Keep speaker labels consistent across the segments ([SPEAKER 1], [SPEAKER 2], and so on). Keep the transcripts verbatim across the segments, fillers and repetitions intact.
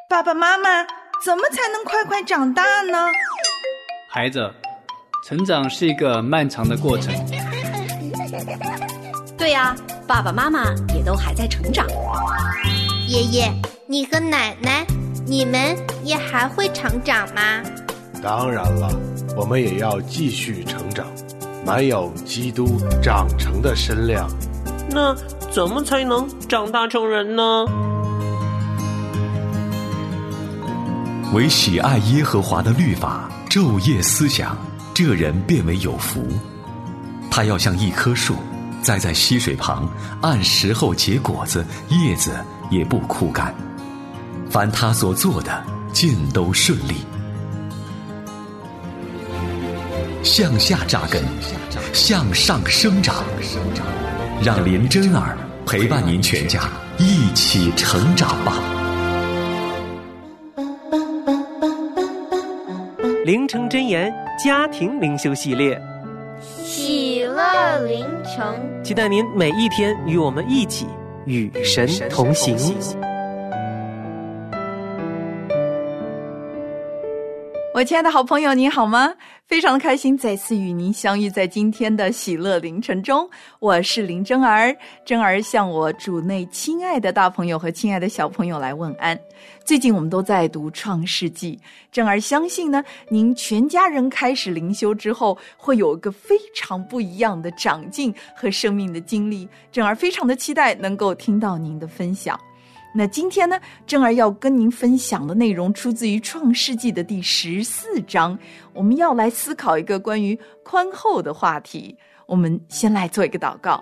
[SPEAKER 1] 爸爸妈妈，怎么才能快快长大呢？
[SPEAKER 2] 孩子，成长是一个漫长的过程。
[SPEAKER 3] 对呀，爸爸妈妈也都还在成长。
[SPEAKER 4] 爷爷，你和奶奶，你们也还会成长吗？
[SPEAKER 5] 当然了，我们也要继续成长，满有基督长成的身量。
[SPEAKER 6] 那怎么才能长大成人呢？
[SPEAKER 7] 唯喜爱耶和华的律法，昼夜思想，这人便为有福。他要像一棵树，栽在溪水旁，按时候结果子，叶子也不枯干。凡他所做的，尽都顺利。向下扎根，向上生长，让林真儿陪伴您全家一起成长吧。
[SPEAKER 6] 灵城真言家庭灵修系列，
[SPEAKER 4] 喜乐灵城，
[SPEAKER 6] 期待您每一天与我们一起与神同行。
[SPEAKER 1] 我亲爱的好朋友，你好吗？非常的开心再次与您相遇在今天的喜乐凌晨中，我是林真儿。真儿向我主内亲爱的大朋友和亲爱的小朋友来问安。最近我们都在读创世纪，真儿相信呢，您全家人开始灵修之后，会有一个非常不一样的长进和生命的经历。真儿非常的期待能够听到您的分享。那今天呢，真儿要跟您分享的内容出自于创世纪的第十四章，我们要来思考一个关于宽厚的话题。我们先来做一个祷告。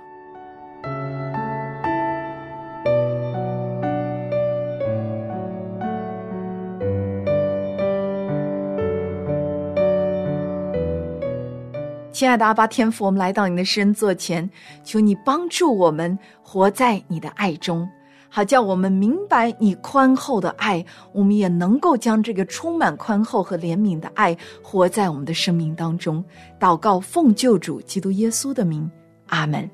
[SPEAKER 1] 亲爱的阿爸天父，我们来到你的施恩座前，求你帮助我们活在你的爱中，好叫我们明白你宽厚的爱，我们也能够将这个充满宽厚和怜悯的爱活在我们的生命当中。祷告奉救主基督耶稣的名，阿们。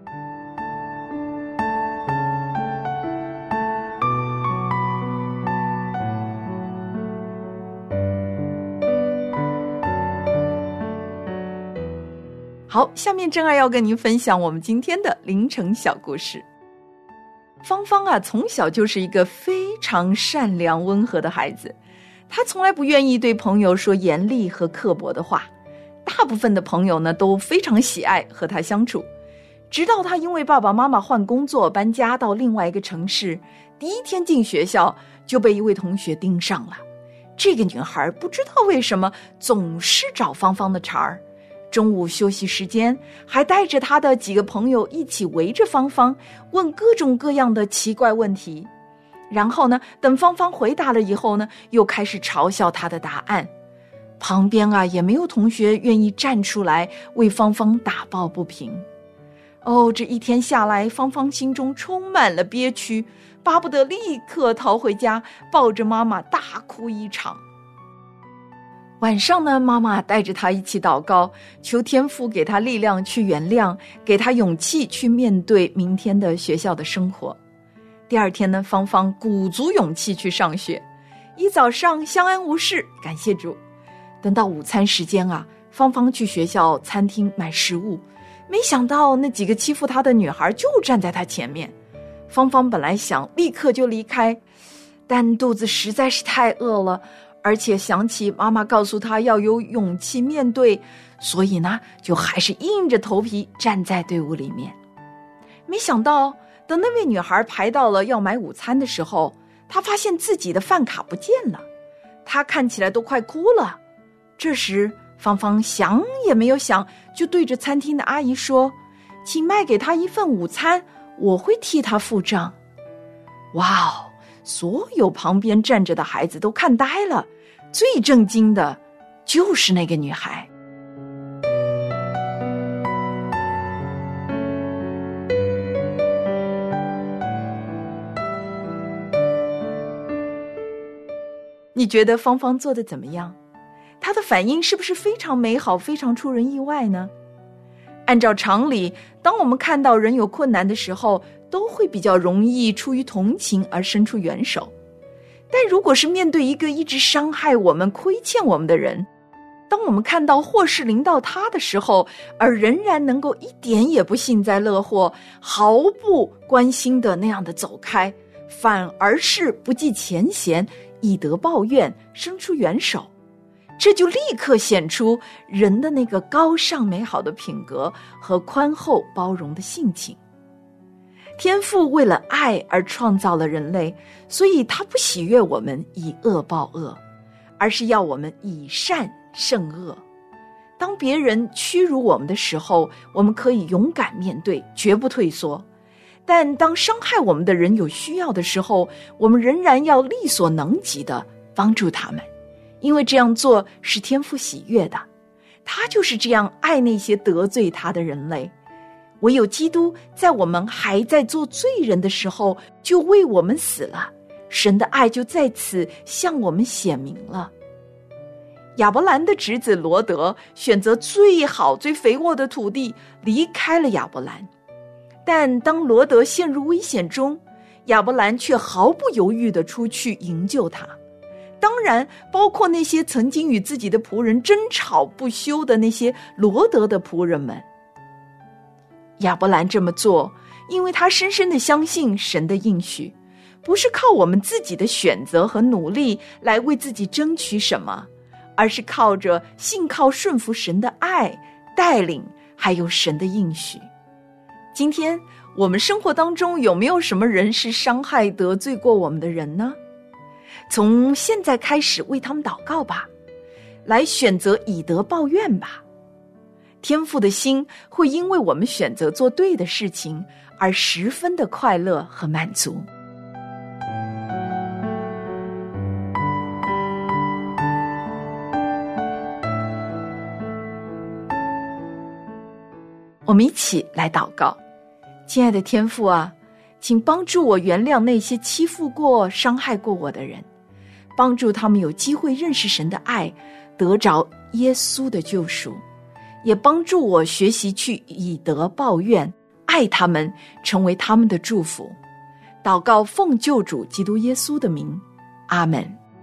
[SPEAKER 1] 好，下面真爱要跟您分享我们今天的凌晨小故事。芳芳啊，从小就是一个非常善良温和的孩子，她从来不愿意对朋友说严厉和刻薄的话，大部分的朋友呢都非常喜爱和她相处。直到她因为爸爸妈妈换工作搬家到另外一个城市，第一天进学校就被一位同学盯上了。这个女孩不知道为什么总是找芳芳的茬儿，中午休息时间还带着他的几个朋友一起围着芳芳问各种各样的奇怪问题，然后呢，等芳芳回答了以后呢，又开始嘲笑他的答案。旁边啊也没有同学愿意站出来为芳芳打抱不平。哦，这一天下来，芳芳心中充满了憋屈，巴不得立刻逃回家，抱着妈妈大哭一场。晚上呢，妈妈带着她一起祷告，求天父给她力量去原谅，给她勇气去面对明天的学校的生活。第二天呢，芳芳鼓足勇气去上学，一早上相安无事，感谢主。等到午餐时间啊，芳芳去学校餐厅买食物，没想到那几个欺负她的女孩就站在她前面。芳芳本来想立刻就离开，但肚子实在是太饿了，而且想起妈妈告诉她要有勇气面对，所以呢，就还是硬着头皮站在队伍里面。没想到，等那位女孩排到了要买午餐的时候，她发现自己的饭卡不见了，她看起来都快哭了。这时，芳芳想也没有想，就对着餐厅的阿姨说：“请卖给她一份午餐，我会替她付账。”哇哦！所有旁边站着的孩子都看呆了，最震惊的就是那个女孩。你觉得芳芳做得怎么样？她的反应是不是非常美好，非常出人意外呢？按照常理，当我们看到人有困难的时候，都会比较容易出于同情而伸出援手。 但如果是面对一个一直伤害我们、亏欠我们的人，当我们看到祸事临到他的时候，而仍然能够一点也不幸灾乐祸，毫不关心的那样的走开，反而是不计前嫌，以德报怨，伸出援手，这就立刻显出人的那个高尚美好的品格和宽厚包容的性情。天父为了爱而创造了人类，所以他不喜悦我们以恶报恶，而是要我们以善胜恶。当别人屈辱我们的时候，我们可以勇敢面对，绝不退缩。但当伤害我们的人有需要的时候，我们仍然要力所能及的帮助他们，因为这样做是天父喜悦的。他就是这样爱那些得罪他的人类。唯有基督在我们还在做罪人的时候就为我们死了，神的爱就在此向我们显明了。亚伯兰的侄子罗德选择最好最肥沃的土地离开了亚伯兰，但当罗德陷入危险中，亚伯兰却毫不犹豫地出去营救他。当然包括那些曾经与自己的仆人争吵不休的那些罗德的仆人们。亚伯兰这么做，因为他深深地相信神的应许，不是靠我们自己的选择和努力来为自己争取什么，而是靠着信靠顺服神的爱带领，还有神的应许。今天我们生活当中有没有什么人是伤害得罪过我们的人呢？从现在开始为他们祷告吧，来选择以德报怨吧。天父的心会因为我们选择做对的事情而十分的快乐和满足。我们一起来祷告。亲爱的天父啊，请帮助我原谅那些欺负过、伤害过我的人，帮助他们有机会认识神的爱，得着耶稣的救赎，也帮助我学习去以德报怨，爱他们，成为他们的祝福。祷告奉救主基督耶稣的名，阿们。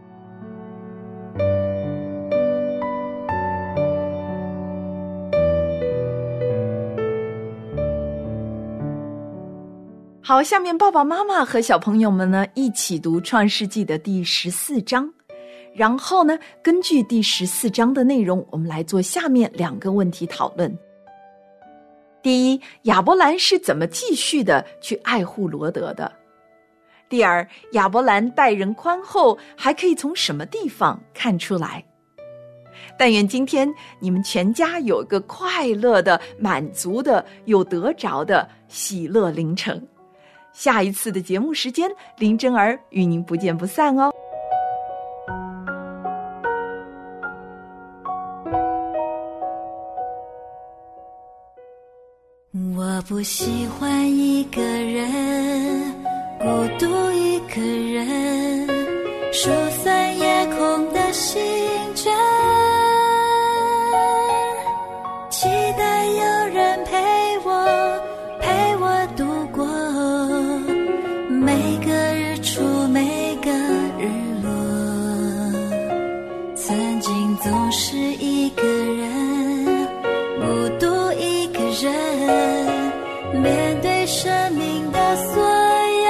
[SPEAKER 1] 好，下面爸爸妈妈和小朋友们呢一起读创世纪的第十四章，然后呢根据第十四章的内容，我们来做下面两个问题讨论。第一，亚伯兰是怎么继续的去爱护罗德的？第二，亚伯兰待人宽厚还可以从什么地方看出来？但愿今天你们全家有个快乐的、满足的、有得着的喜乐凌晨。下一次的节目时间，林真儿与您不见不散哦。
[SPEAKER 8] 我不喜欢一个人，孤独一个人，疏散夜空的星辰，期待有人陪我，陪我度过每个日出，每个日落。曾经总是一个人，孤独一个人，面对生命的所有，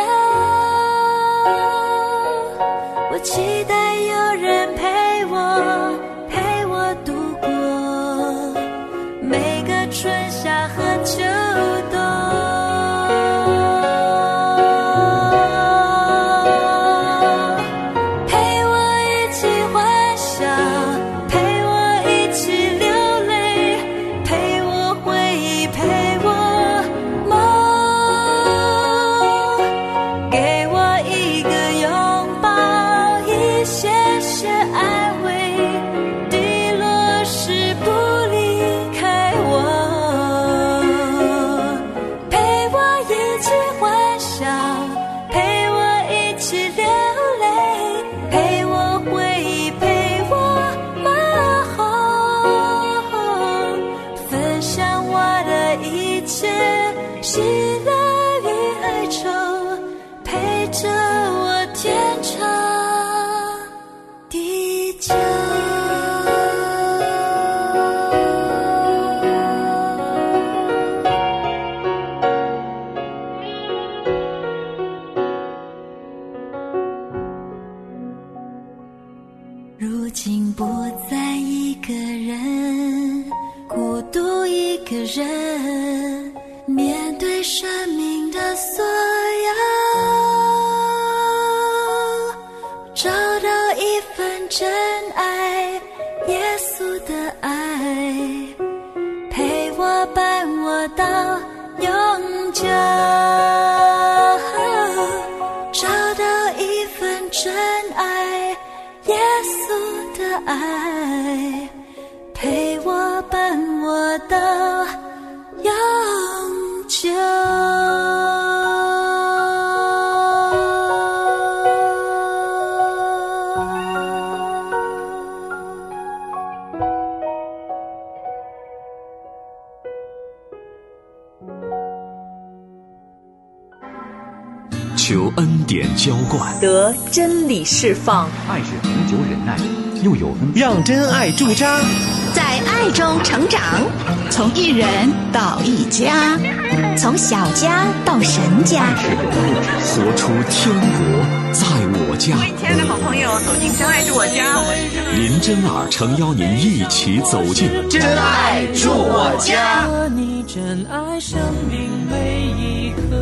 [SPEAKER 8] 我期待有人陪我，陪我度过每个春夏和秋冬。 经不再一个人，孤独一个人，面对生命的所有，找到一份真爱，耶稣的爱，陪我伴我到永久，找到一份真爱，耶稣的爱，陪我伴我到永久。
[SPEAKER 7] 求恩典浇灌，
[SPEAKER 9] 得真理释放，
[SPEAKER 10] 爱是恒久忍耐，又有恩，
[SPEAKER 6] 让真爱驻扎，
[SPEAKER 11] 在爱中成长，从一人到一家，从小家到神家，
[SPEAKER 7] 活出天国在我家。
[SPEAKER 1] 欢迎亲爱的好朋友走进真爱住我家，我是
[SPEAKER 7] 林真儿诚邀您一起走进
[SPEAKER 11] 真爱住我家。
[SPEAKER 6] 你真爱生命每一刻。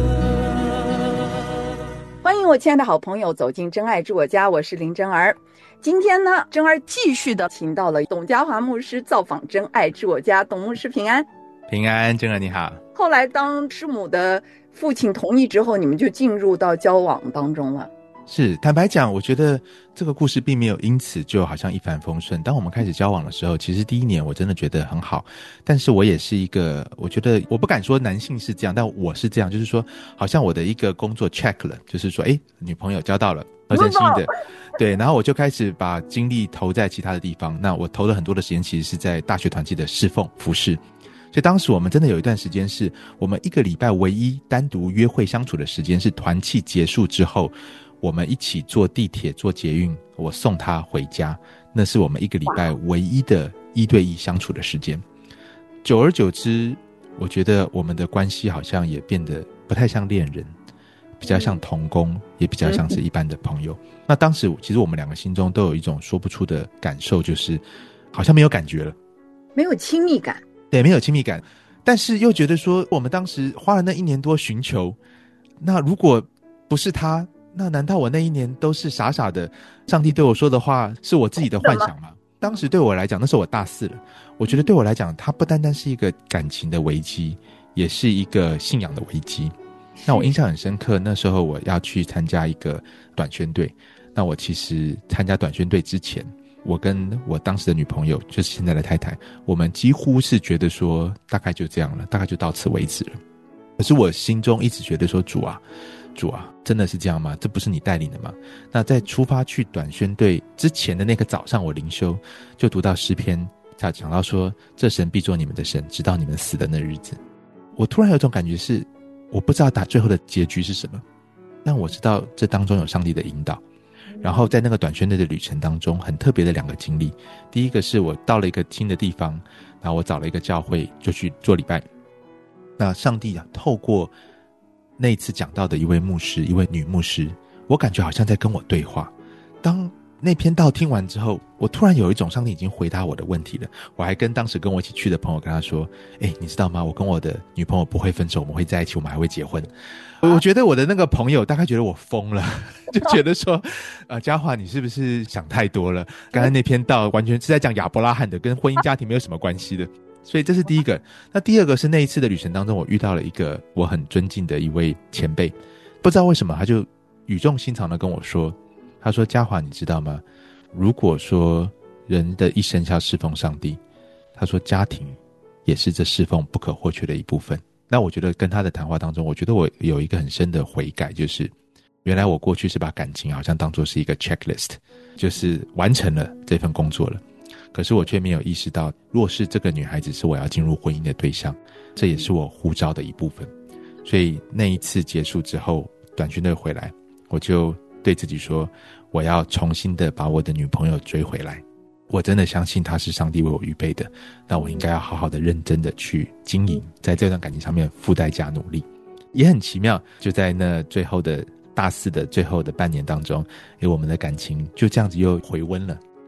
[SPEAKER 1] 欢迎我亲爱的好朋友走进真爱住我家，我是林真儿。今天呢，真儿继续的请到了董家华牧师造访真爱住我家。董牧师平安。
[SPEAKER 12] 平安，真儿你好。
[SPEAKER 1] 后来当师母的父亲同意之后，你们就进入到交往当中了。
[SPEAKER 12] 是，坦白讲，我觉得这个故事并没有因此就好像一帆风顺。当我们开始交往的时候，其实第一年我真的觉得很好，但是我也是一个，我觉得我不敢说男性是这样，但我是这样，就是说好像我的一个工作 check 了，就是说诶，女朋友交到了，合成新的，对，然后我就开始把精力投在其他的地方。那我投了很多的时间其实是在大学团契的侍奉服侍，所以当时我们真的有一段时间是我们一个礼拜唯一单独约会相处的时间是团契结束之后，我们一起坐地铁坐捷运，我送他回家，那是我们一个礼拜唯一的一对一相处的时间。久而久之，我觉得我们的关系好像也变得不太像恋人，比较像同工，也比较像是一般的朋友。那当时其实我们两个心中都有一种说不出的感受，就是好像没有感觉了，
[SPEAKER 1] 没有亲密感。
[SPEAKER 12] 对，没有亲密感，但是又觉得说我们当时花了那一年多寻求，那如果不是他，那难道我那一年都是傻傻的，上帝对我说的话是我自己的幻想吗？当时对我来讲，那时候我大四了，我觉得对我来讲，它不单单是一个感情的危机，也是一个信仰的危机。那我印象很深刻，那时候我要去参加一个短宣队，那我其实参加短宣队之前，我跟我当时的女朋友，就是现在的太太，我们几乎是觉得说大概就这样了，大概就到此为止了。可是我心中一直觉得说，主啊主啊，真的是这样吗？这不是你带领的吗？那在出发去短宣队之前的那个早上，我灵修就读到诗篇，他讲到说，这神必做你们的神，直到你们死的那日子。我突然有种感觉是，我不知道打最后的结局是什么，但我知道这当中有上帝的引导。然后在那个短宣队的旅程当中，很特别的两个经历。第一个是我到了一个新的地方，然后我找了一个教会就去做礼拜。那上帝啊，透过那一次讲到的一位牧师，一位女牧师，我感觉好像在跟我对话。当那篇道听完之后，我突然有一种上帝已经回答我的问题了。我还跟当时跟我一起去的朋友跟他说，诶，你知道吗，我跟我的女朋友不会分手，我们会在一起，我们还会结婚。我觉得我的那个朋友大概觉得我疯了，就觉得说呃，嘉华你是不是想太多了，刚才那篇道完全是在讲亚伯拉罕的，跟婚姻家庭没有什么关系的。所以这是第一个。那第二个是那一次的旅程当中，我遇到了一个我很尊敬的一位前辈，不知道为什么他就语重心长的跟我说，他说，嘉华你知道吗，如果说人的一生要侍奉上帝，他说家庭也是这侍奉不可或缺的一部分。那我觉得跟他的谈话当中，我觉得我有一个很深的悔改，就是原来我过去是把感情好像当作是一个 checklist， 就是完成了这份工作了，可是我却没有意识到，若是这个女孩子是我要进入婚姻的对象，这也是我呼召的一部分。所以那一次结束之后，短宣队回来，我就对自己说，我要重新的把我的女朋友追回来。我真的相信她是上帝为我预备的，那我应该要好好的认真的去经营，在这段感情上面付代价努力。也很奇妙，就在那最后的大四的最后的半年当中，诶，我们的感情就这样子又回温了。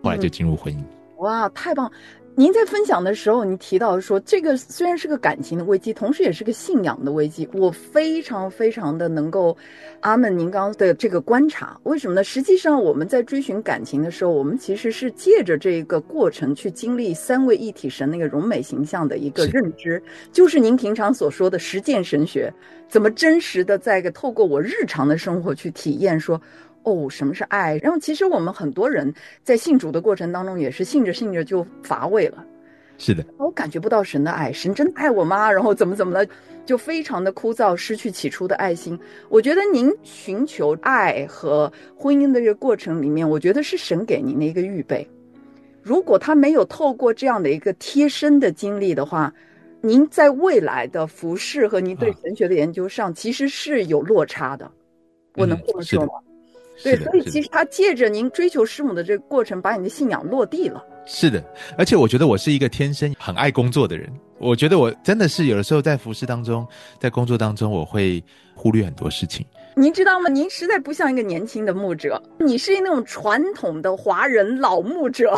[SPEAKER 12] 后来就进入婚姻。
[SPEAKER 1] 哇，太棒！您在分享的时候，你提到说，这个虽然是个感情的危机，同时也是个信仰的危机。我非常非常的能够阿们您刚刚的这个观察，为什么呢？实际上我们在追寻感情的时候，我们其实是借着这个过程去经历三位一体神那个荣美形象的一个认知，就是您平常所说的实践神学，怎么真实的在透过我日常的生活去体验说，哦，什么是爱？然后其实我们很多人在信主的过程当中也是信着信着就乏味了。
[SPEAKER 12] 是的，
[SPEAKER 1] 我感觉不到神的爱，神真爱我吗？然后怎么怎么了，就非常的枯燥，失去起初的爱心。我觉得您寻求爱和婚姻的这个过程里面，我觉得是神给您的一个预备。如果他没有透过这样的一个贴身的经历的话，您在未来的服事和您对神学的研究上其实是有落差的。我能这么说吗？
[SPEAKER 12] 嗯
[SPEAKER 1] 对，所以其实他借着您追求师母的这个过程，把你的信仰落地了。
[SPEAKER 12] 是的，而且我觉得我是一个天生很爱工作的人。我觉得我真的是有的时候在服事当中，在工作当中，我会忽略很多事情。
[SPEAKER 1] 您知道吗？您实在不像一个年轻的牧者，你是那种传统的华人老牧者。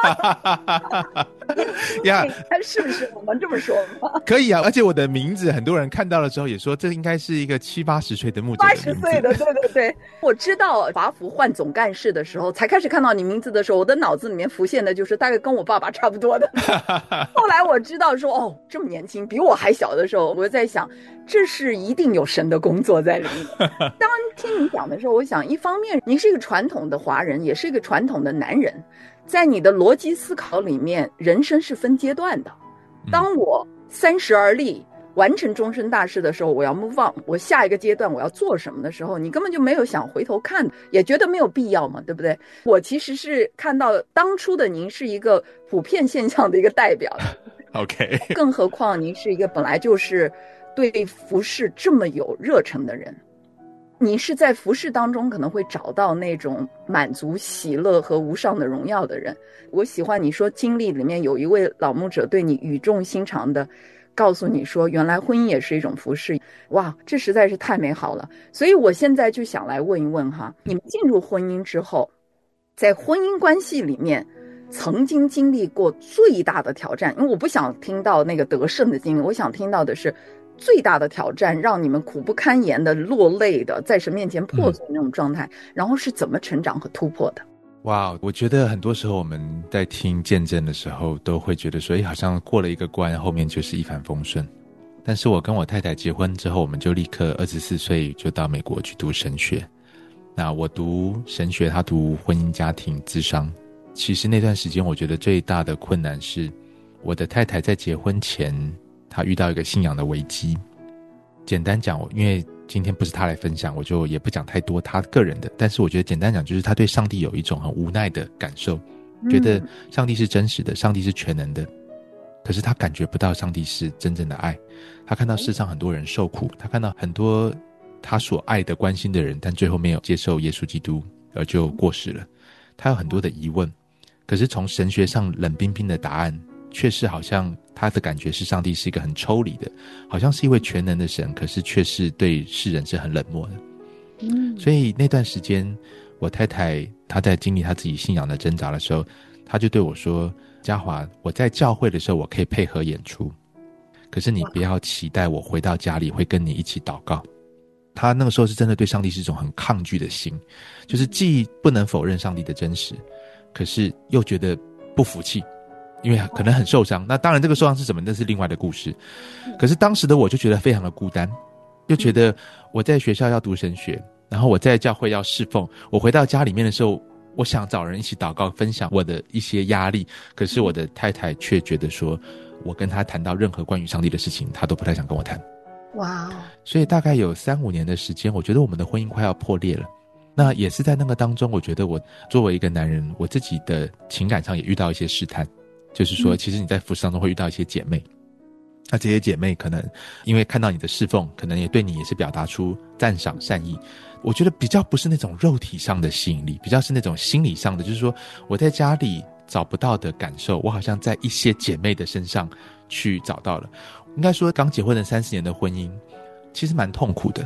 [SPEAKER 1] 呀，是不是？我们这么说吗？
[SPEAKER 12] 可以啊，而且我的名字，很多人看到的时候也说，这应该是一个七八十岁的牧者的名字。
[SPEAKER 1] 八十岁的，对对对。我知道华福换总干事的时候，才开始看到你名字的时候，我的脑子里面浮现的就是大概跟我爸爸差不多的。后来我知道说，哦，这么年轻，比我还小的时候，我就在想，这是一定有神的工作在里面。当听你讲的时候，我想一方面您是一个传统的华人，也是一个传统的男人，在你的逻辑思考里面，人生是分阶段的。当我三十而立，完成终身大事的时候，我要 move on， 我下一个阶段我要做什么的时候，你根本就没有想回头看，也觉得没有必要嘛，对不对？我其实是看到当初的您是一个普遍现象的一个代表。
[SPEAKER 12] OK，
[SPEAKER 1] 更何况您是一个本来就是对服事这么有热忱的人，你是在服事当中可能会找到那种满足、喜乐和无上的荣耀的人。我喜欢你说经历里面有一位老牧者对你语重心长的告诉你说，原来婚姻也是一种服事。哇，这实在是太美好了。所以我现在就想来问一问哈，你们进入婚姻之后，在婚姻关系里面曾经经历过最大的挑战，因为我不想听到那个得胜的经历，我想听到的是最大的挑战，让你们苦不堪言的、落泪的，在神面前破碎那种状态、嗯、然后是怎么成长和突破的。
[SPEAKER 12] 哇，我觉得很多时候我们在听见证的时候都会觉得说，诶，好像过了一个关，后面就是一帆风顺。但是我跟我太太结婚之后，我们就立刻二十四岁就到美国去读神学。那我读神学，他读婚姻家庭諮商。其实那段时间我觉得最大的困难是，我的太太在结婚前她遇到一个信仰的危机。简单讲，因为今天不是她来分享，我就也不讲太多她个人的，但是我觉得简单讲就是她对上帝有一种很无奈的感受，觉得上帝是真实的，上帝是全能的，可是她感觉不到上帝是真正的爱。她看到世上很多人受苦，她看到很多她所爱的关心的人，但最后没有接受耶稣基督而就过世了。她有很多的疑问，可是从神学上冷冰冰的答案，却是好像他的感觉是上帝是一个很抽离的，好像是一位全能的神，可是却是对世人是很冷漠的。嗯，所以那段时间我太太她在经历她自己信仰的挣扎的时候，她就对我说，嘉华，我在教会的时候我可以配合演出，可是你不要期待我回到家里会跟你一起祷告。她那个时候是真的对上帝是一种很抗拒的心，就是既不能否认上帝的真实，可是又觉得不服气，因为可能很受伤。那当然这个受伤是什么，那是另外的故事。可是当时的我就觉得非常的孤单，就觉得我在学校要读神学，然后我在教会要侍奉，我回到家里面的时候，我想找人一起祷告，分享我的一些压力，可是我的太太却觉得说，我跟她谈到任何关于上帝的事情，她都不太想跟我谈。
[SPEAKER 1] 哇，
[SPEAKER 12] 所以大概有三五年的时间，我觉得我们的婚姻快要破裂了。那也是在那个当中，我觉得我作为一个男人，我自己的情感上也遇到一些试探，就是说其实你在服事当中会遇到一些姐妹，那这些姐妹可能因为看到你的侍奉，可能也对你也是表达出赞赏善意。我觉得比较不是那种肉体上的吸引力，比较是那种心理上的，就是说我在家里找不到的感受，我好像在一些姐妹的身上去找到了。应该说刚结婚的三十年的婚姻其实蛮痛苦的，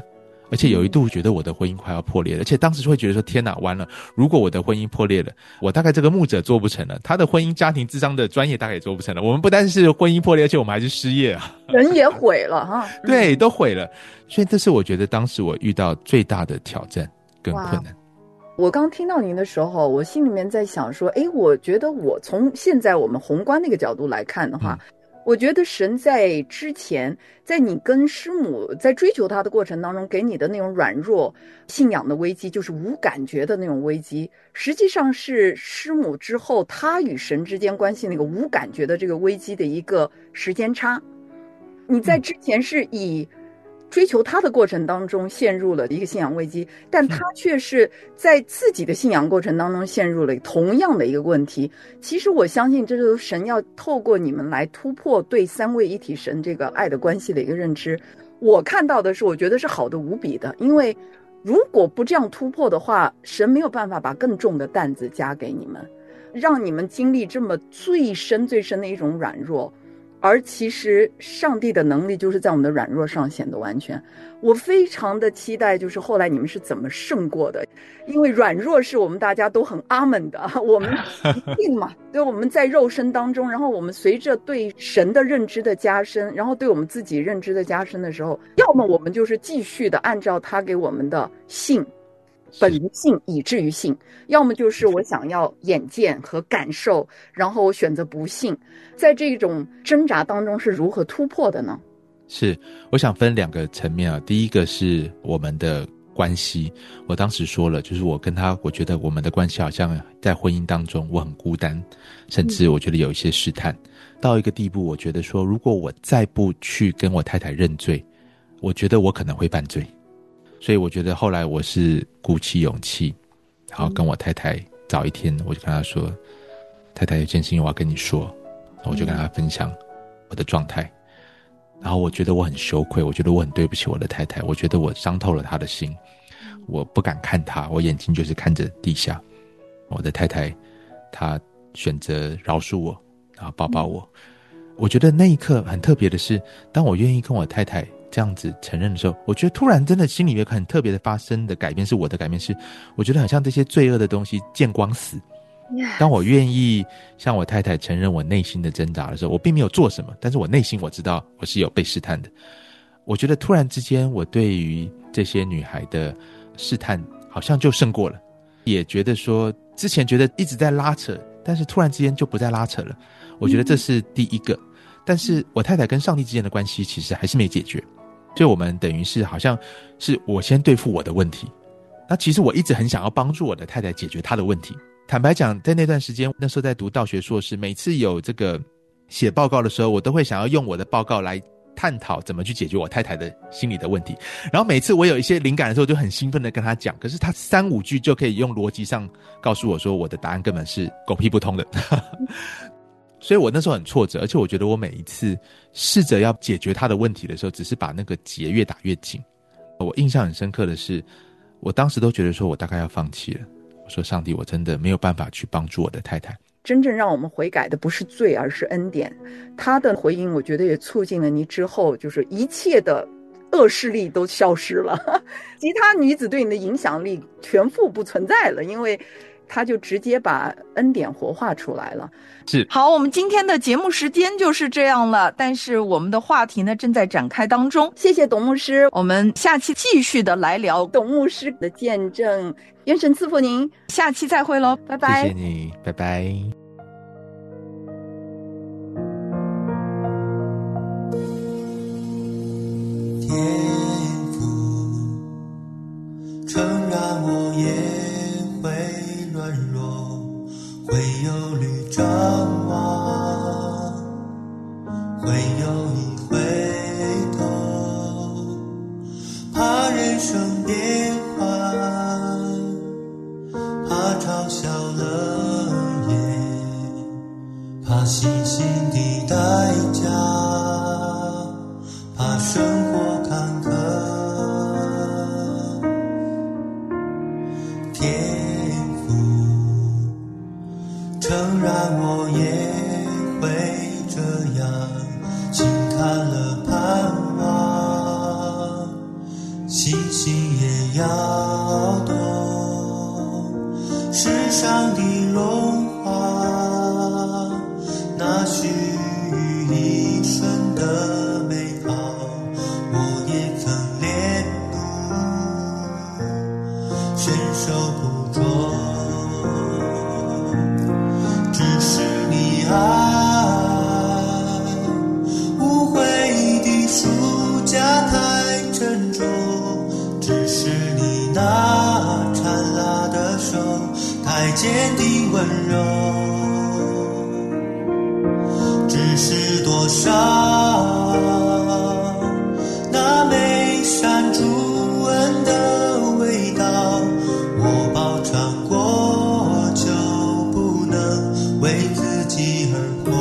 [SPEAKER 12] 而且有一度觉得我的婚姻快要破裂了，而且当时会觉得说天哪，完了，如果我的婚姻破裂了，我大概这个牧者做不成了，他的婚姻家庭咨商的专业大概也做不成了，我们不单是婚姻破裂，而且我们还是失业啊，
[SPEAKER 1] 人也毁了哈。
[SPEAKER 12] 对，都毁了。所以这是我觉得当时我遇到最大的挑战跟困难。
[SPEAKER 1] 我刚听到您的时候，我心里面在想说，诶，我觉得我从现在我们宏观那个角度来看的话，嗯，我觉得神在之前，在你跟师母在追求他的过程当中，给你的那种软弱信仰的危机，就是无感觉的那种危机，实际上是师母之后他与神之间关系那个无感觉的这个危机的一个时间差。你在之前是以追求他的过程当中陷入了一个信仰危机，但他却是在自己的信仰过程当中陷入了同样的一个问题。其实我相信这就是神要透过你们来突破对三位一体神这个爱的关系的一个认知。我看到的是，我觉得是好的无比的，因为如果不这样突破的话，神没有办法把更重的担子加给你们，让你们经历这么最深最深的一种软弱。而其实上帝的能力就是在我们的软弱上显得完全。我非常的期待就是后来你们是怎么胜过的，因为软弱是我们大家都很阿门的，我们一定嘛，对，我们在肉身当中，然后我们随着对神的认知的加深，然后对我们自己认知的加深的时候，要么我们就是继续的按照他给我们的信本于信以至于信，要么就是我想要眼见和感受，然后我选择不信。在这种挣扎当中是如何突破的呢？
[SPEAKER 12] 是，我想分两个层面啊。第一个是我们的关系，我当时说了，就是我跟他，我觉得我们的关系好像在婚姻当中我很孤单，甚至我觉得有一些试探，嗯，到一个地步，我觉得说如果我再不去跟我太太认罪，我觉得我可能会犯罪。所以我觉得后来我是鼓起勇气，然后跟我太太早一天我就跟她说，太太有件事情我要跟你说，我就跟她分享我的状态，然后我觉得我很羞愧，我觉得我很对不起我的太太，我觉得我伤透了她的心，我不敢看她，我眼睛就是看着地下。我的太太她选择饶恕我，然后抱抱我。我觉得那一刻很特别的是，当我愿意跟我太太这样子承认的时候，我觉得突然真的心里面很特别的发生的改变，是我的改变是，我觉得好像这些罪恶的东西见光死。当我愿意向我太太承认我内心的挣扎的时候，我并没有做什么，但是我内心我知道我是有被试探的。我觉得突然之间我对于这些女孩的试探好像就胜过了，也觉得说之前觉得一直在拉扯，但是突然之间就不再拉扯了。我觉得这是第一个。但是我太太跟上帝之间的关系其实还是没解决，所以我们等于是好像是我先对付我的问题，那其实我一直很想要帮助我的太太解决她的问题。坦白讲，在那段时间，那时候在读道学硕士，每次有这个写报告的时候，我都会想要用我的报告来探讨怎么去解决我太太的心理的问题。然后每次我有一些灵感的时候，就很兴奋的跟她讲，可是她三五句就可以用逻辑上告诉我说我的答案根本是狗屁不通的所以我那时候很挫折，而且我觉得我每一次试着要解决他的问题的时候，只是把那个结越打越紧。我印象很深刻的是，我当时都觉得说我大概要放弃了，我说上帝，我真的没有办法去帮助我的太太。
[SPEAKER 1] 真正让我们悔改的不是罪，而是恩典。他的回应我觉得也促进了你之后就是一切的恶势力都消失了其他女子对你的影响力全部不存在了，因为他就直接把恩典活化出来了。
[SPEAKER 12] 是，
[SPEAKER 1] 好，我们今天的节目时间就是这样了，但是我们的话题呢正在展开当中。谢谢董牧师，我们下期继续的来聊董牧师的见证。愿神赐福您，下期再会咯，拜拜。
[SPEAKER 12] 谢谢你，拜拜。
[SPEAKER 13] 天父，诚然我也会软弱，会忧虑张望，会有一回头，怕人生变幻，怕嘲笑了眼，怕信心的代价，怕生活坎坷。诚然我也会这样，心看了盼望，信心世上的荣华，那须臾一瞬的美好，我也曾恋慕，伸手捕捉。只是你爱无悔的书架太沉重，只是你那灿烂的手太坚定温柔，只是多少那美善主恩的味道，我饱尝过就不能为自己而活。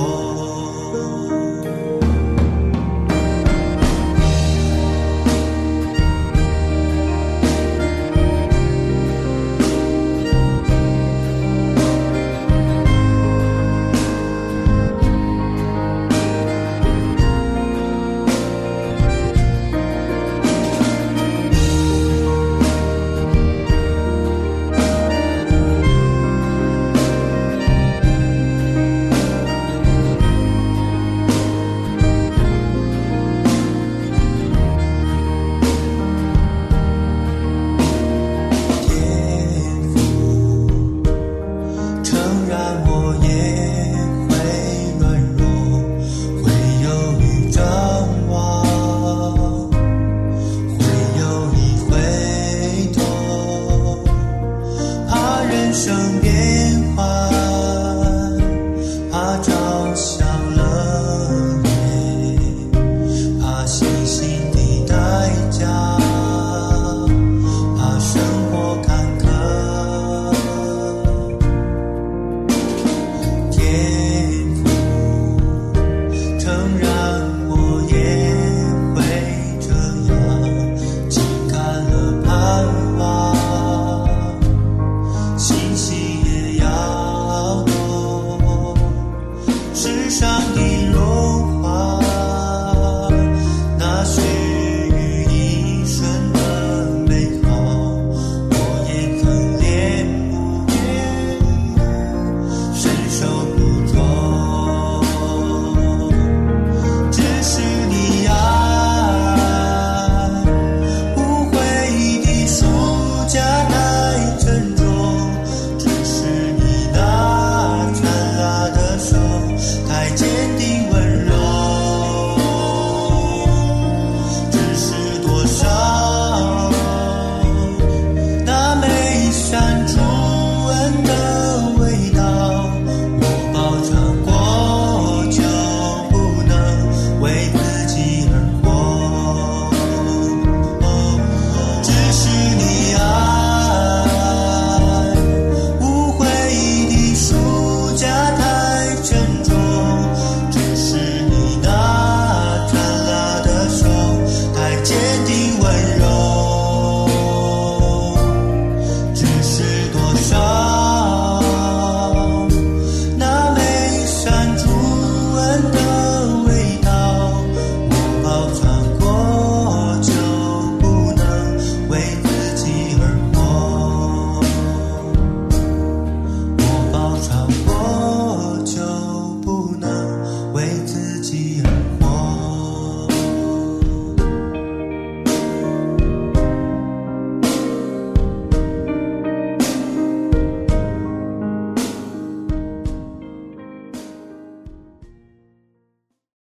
[SPEAKER 14] 长